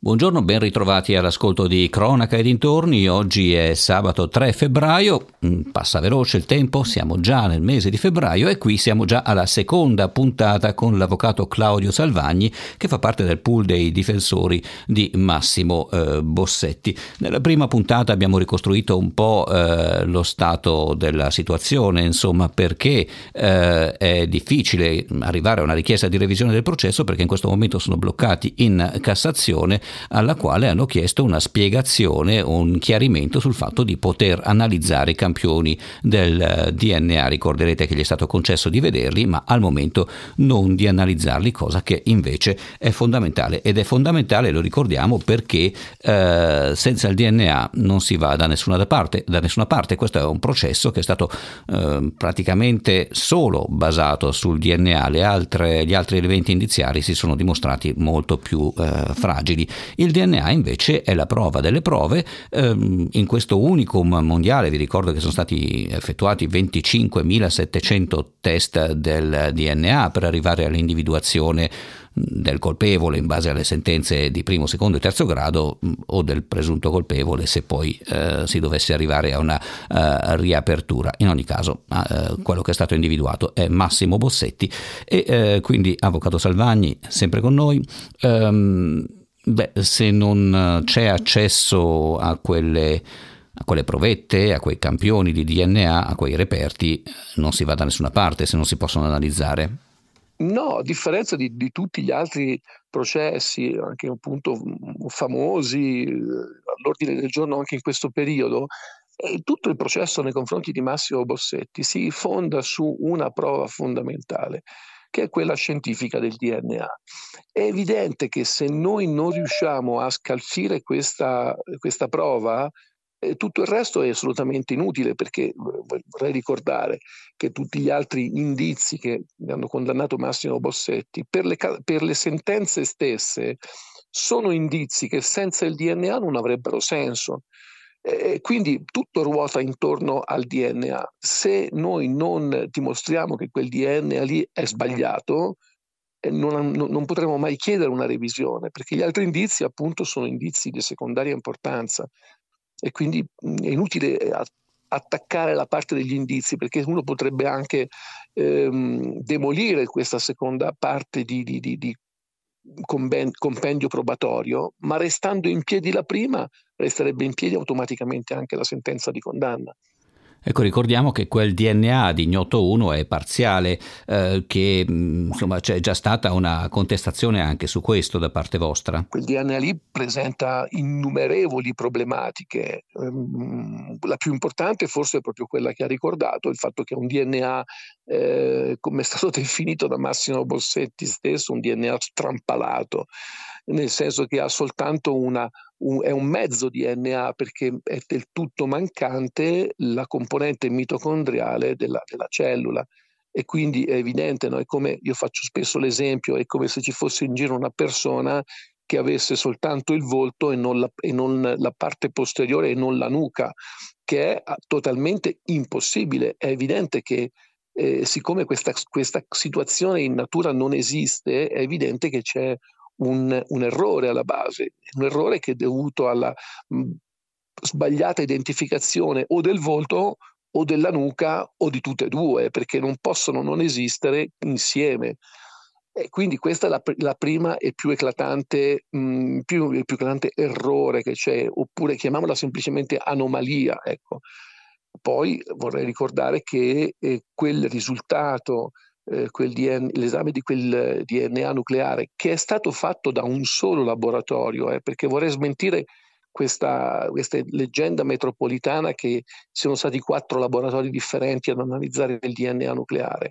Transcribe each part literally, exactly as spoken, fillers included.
Buongiorno, ben ritrovati all'ascolto di Cronaca e dintorni. Oggi è sabato tre febbraio, passa veloce il tempo, siamo già nel mese di febbraio e qui siamo già alla seconda puntata con l'avvocato Claudio Salvagni, che fa parte del pool dei difensori di Massimo eh, Bossetti. Nella prima puntata abbiamo ricostruito un po' eh, lo stato della situazione, insomma, perché eh, è difficile arrivare a una richiesta di revisione del processo, perché in questo momento sono bloccati in Cassazione, alla quale hanno chiesto una spiegazione, un chiarimento sul fatto di poter analizzare i campioni del D N A. Ricorderete che gli è stato concesso di vederli, ma al momento non di analizzarli, cosa che invece è fondamentale. Ed è fondamentale, lo ricordiamo, perché eh, senza il D N A non si va da nessuna parte, da nessuna parte. Questo è un processo che è stato eh, praticamente solo basato sul D N A. Le altre, gli altri elementi indiziari si sono dimostrati molto più eh, fragili. Il D N A invece è la prova delle prove. Ehm, in questo unicum mondiale, vi ricordo che sono stati effettuati venticinquemilasettecento test del D N A per arrivare all'individuazione del colpevole in base alle sentenze di primo, secondo e terzo grado, o del presunto colpevole se poi eh, si dovesse arrivare a una uh, riapertura. In ogni caso uh, quello che è stato individuato è Massimo Bossetti e uh, quindi avvocato Salvagni sempre con noi. Um, beh, se non c'è accesso a quelle a quelle provette, a quei campioni di D N A, a quei reperti, non si va da nessuna parte se non si possono analizzare. No, a differenza di, di tutti gli altri processi, anche appunto famosi, eh, all'ordine del giorno anche in questo periodo, eh, tutto il processo nei confronti di Massimo Bossetti si fonda su una prova fondamentale, che è quella scientifica del D N A. È evidente che se noi non riusciamo a scalfire questa, questa prova, tutto il resto è assolutamente inutile, perché vorrei ricordare che tutti gli altri indizi che hanno condannato Massimo Bossetti per le, per le sentenze stesse sono indizi che senza il D N A non avrebbero senso. E quindi tutto ruota intorno al D N A. Se noi non dimostriamo che quel D N A lì è sbagliato, non, non potremo mai chiedere una revisione, perché gli altri indizi appunto sono indizi di secondaria importanza. E quindi è inutile attaccare la parte degli indizi, perché uno potrebbe anche ehm, demolire questa seconda parte di, di, di, di compendio probatorio, ma restando in piedi la prima, resterebbe in piedi automaticamente anche la sentenza di condanna. Ecco, ricordiamo che quel D N A di Ignoto uno è parziale, eh, che insomma c'è già stata una contestazione anche su questo da parte vostra. Quel D N A lì presenta innumerevoli problematiche. La più importante forse è proprio quella che ha ricordato, il fatto che è un D N A, eh, come è stato definito da Massimo Bossetti stesso, un D N A strampalato, nel senso che ha soltanto una Un, è un mezzo D N A, perché è del tutto mancante la componente mitocondriale della, della cellula, e quindi è evidente, no? È come, io faccio spesso l'esempio, è come se ci fosse in giro una persona che avesse soltanto il volto e non la, e non la parte posteriore e non la nuca, che è totalmente impossibile. È evidente che eh, siccome questa, questa situazione in natura non esiste, è evidente che c'è Un, un errore alla base, un errore che è dovuto alla mh, sbagliata identificazione o del volto o della nuca o di tutte e due, perché non possono non esistere insieme. E quindi questa è la, la prima e più eclatante, mh, più, il più eclatante errore che c'è, oppure chiamiamola semplicemente anomalia. Ecco. Poi vorrei ricordare che eh, quel risultato, Eh, quel D N, l'esame di quel D N A nucleare, che è stato fatto da un solo laboratorio, eh, perché vorrei smentire questa, questa leggenda metropolitana che siano stati quattro laboratori differenti ad analizzare il D N A nucleare,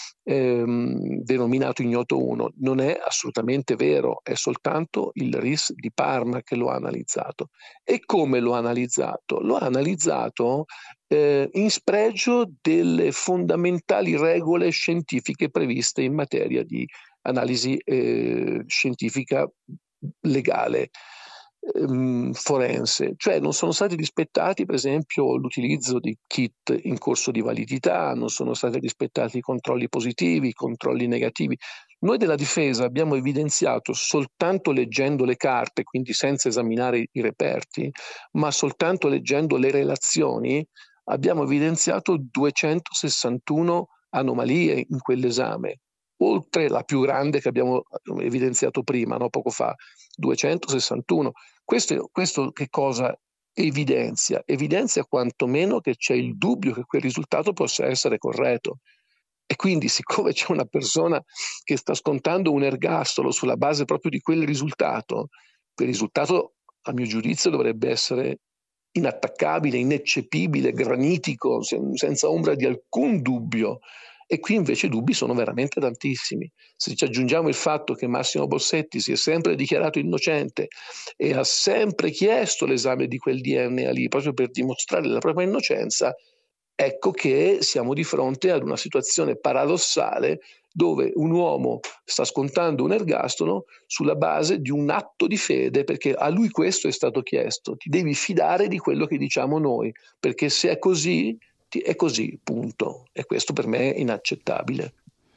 ehm, denominato Ignoto uno. Non è assolutamente vero, è soltanto il R I S di Parma che lo ha analizzato. E come lo ha analizzato? Lo ha analizzato Eh, in spregio delle fondamentali regole scientifiche previste in materia di analisi eh, scientifica legale. ehm, forense, cioè non sono stati rispettati per esempio l'utilizzo di kit in corso di validità, non sono stati rispettati i controlli positivi, i controlli negativi. Noi della difesa abbiamo evidenziato soltanto leggendo le carte, quindi senza esaminare i reperti, ma soltanto leggendo le relazioni, abbiamo evidenziato duecentosessantuno anomalie in quell'esame, oltre la più grande che abbiamo evidenziato prima, no, poco fa, duecentosessantuno. Questo, questo che cosa evidenzia? Evidenzia quantomeno che c'è il dubbio che quel risultato possa essere corretto. E quindi, siccome c'è una persona che sta scontando un ergastolo sulla base proprio di quel risultato, quel risultato, a mio giudizio, dovrebbe essere inattaccabile, ineccepibile, granitico, senza ombra di alcun dubbio. E qui invece i dubbi sono veramente tantissimi. Se ci aggiungiamo il fatto che Massimo Bossetti si è sempre dichiarato innocente e ha sempre chiesto l'esame di quel D N A lì, proprio per dimostrare la propria innocenza, ecco che siamo di fronte ad una situazione paradossale dove un uomo sta scontando un ergastolo sulla base di un atto di fede, perché a lui questo è stato chiesto. Ti devi fidare di quello che diciamo noi, perché se è così, è così, punto. E questo per me è inaccettabile.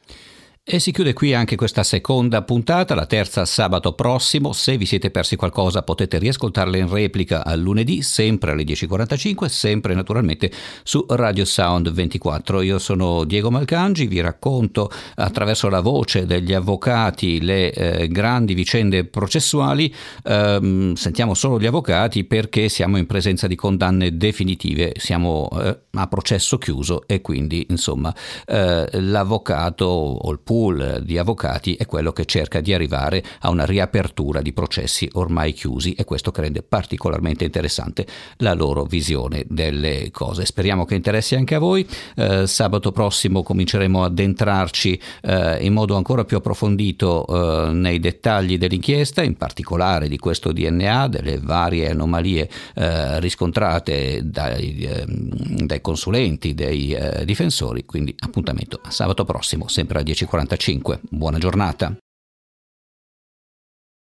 E si chiude qui anche questa seconda puntata, la terza sabato prossimo. Se vi siete persi qualcosa potete riascoltarla in replica al lunedì, sempre alle dieci e quarantacinque, sempre naturalmente su Radio Sound ventiquattro. Io sono Diego Malcangi, vi racconto attraverso la voce degli avvocati le eh, grandi vicende processuali. Eh, sentiamo solo gli avvocati perché siamo in presenza di condanne definitive, siamo eh, a processo chiuso e quindi insomma eh, l'avvocato o il di avvocati è quello che cerca di arrivare a una riapertura di processi ormai chiusi, e questo che rende particolarmente interessante la loro visione delle cose. Speriamo che interessi anche a voi. Eh, sabato prossimo cominceremo ad entrarci eh, in modo ancora più approfondito eh, nei dettagli dell'inchiesta, in particolare di questo D N A, delle varie anomalie eh, riscontrate dai, eh, dai consulenti, dei eh, difensori. Quindi appuntamento a sabato prossimo, sempre alle dieci e quarantacinque. Buona giornata.